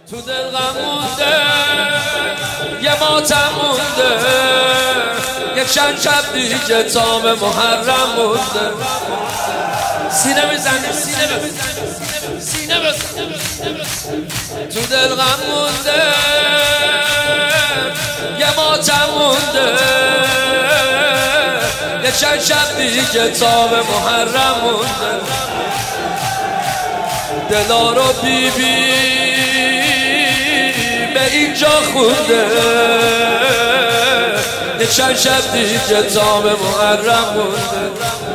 تو دل غم مونده، یه ماتم مونده، یک چند شب دیگه تا به محرم مونده. سینه بزنیم، سینه بزنیم، سینه بزنیم. تو دل غم مونده، یه ماتم مونده، یک چند شب دیگه تا به محرم مونده. دلا رو بی به اینجا خونده، یه چند شب دیگه تا به محرم مونده.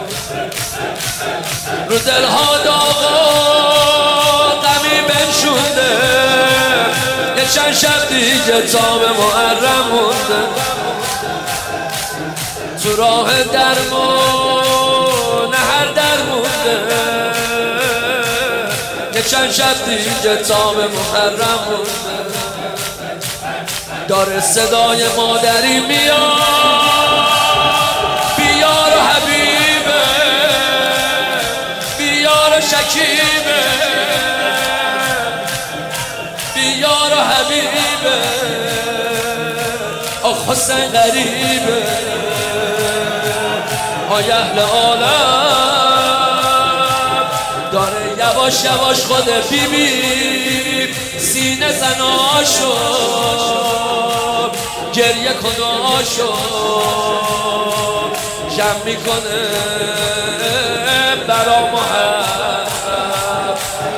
رو دلها داغ و غمی بنشونده، یه چند شب دیگه تا به محرم مونده. تو راه درمون هر در مونده، یه چند شب دیگه تا به محرم مونده. داره صدای مادری میاد، بیار و حبیبه، بیار و شکیبه، بیار و حبیبه، آخ حسین غریبه. آی اهل عالم، داره یواش یواش خود بی سینه زناشو گریه کناشو جمع میکنه برا محرم.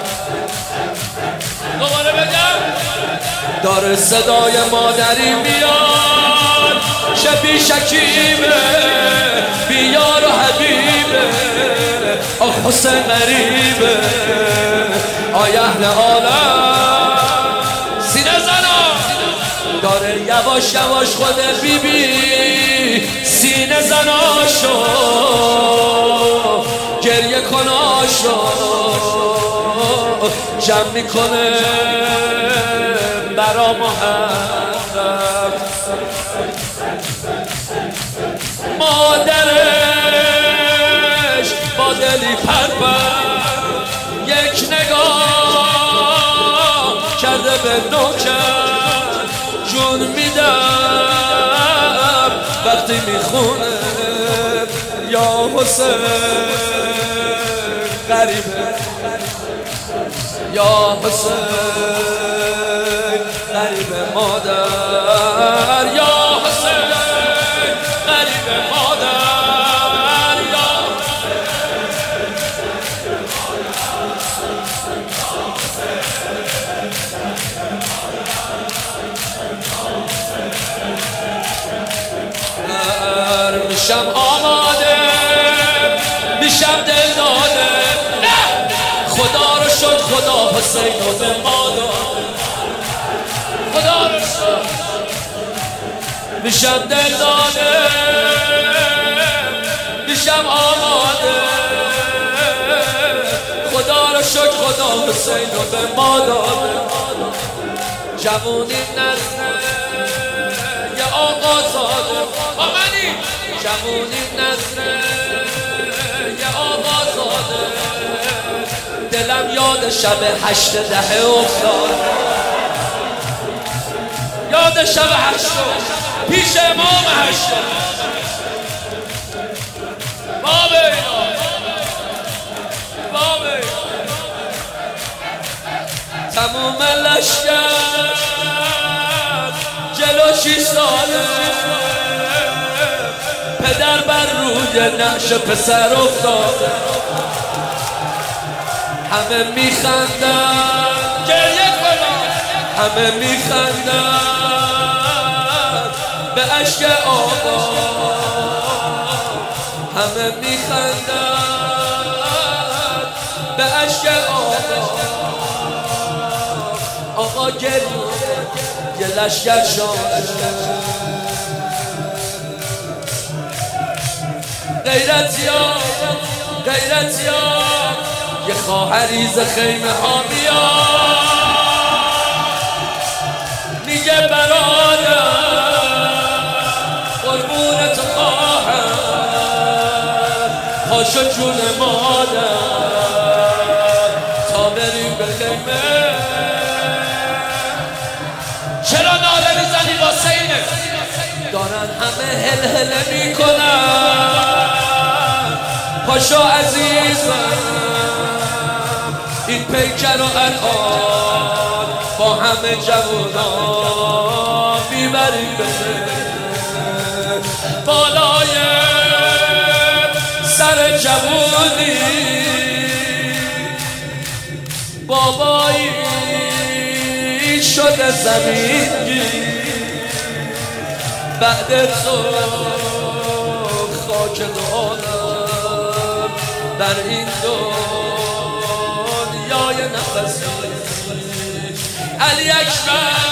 دوباره بگم، داره صدای مادری میاد، شبی شکیبه، بیار و حبیبه، آخ حسین غریبه. آی اهل عالم، سینه زنا، داره یواش یواش خود بی سینه زناشو گریه کناشو جمع میکنه برا محرم. مادرش با دلی پرپر یک نگاه کرده به نوکر، جون میدم وقتی میخونه یا حسین غریبه، یا حسین غریبه مادر، یا حسین غریبه مادر، یا میشم آماده، میشم دل داده، خدا رو شد خدا حسین رو به ما داد، خدا رو شد میشم دل داده، میشم آماده، خدا رو شد خدا حسین رو به ما داده. جوونی نظره یه آقا زاده، آمنی جوونی نظره یه آقا زاده، دلم یاد شب 8 10 افتاد، یاد شب 8 پیش امام 8 بابه بابه تموم لشکر جلو 6 ساله، پدر بر روی نقش پسر افتاده، همه میخندن گریه کنن، همه میخندن به عشق آقا، همه میخندن به عشق آقا. آقا گریه یه لشکر شانه، غیرتیان غیرتیان یه خواهری ز خیمه ها میاد، میگه برادر قربون تو خواهر، پاشو جون مادر تا بریم به خیمه، دارن همه هل میکنن. پاشا عزیزم این پیکر رو الان با همه جوانان میبریم بالای سر جوانی. بابایی شده زمینی بعد تو خاک دانم در این دنیای نفسی. علی اکبر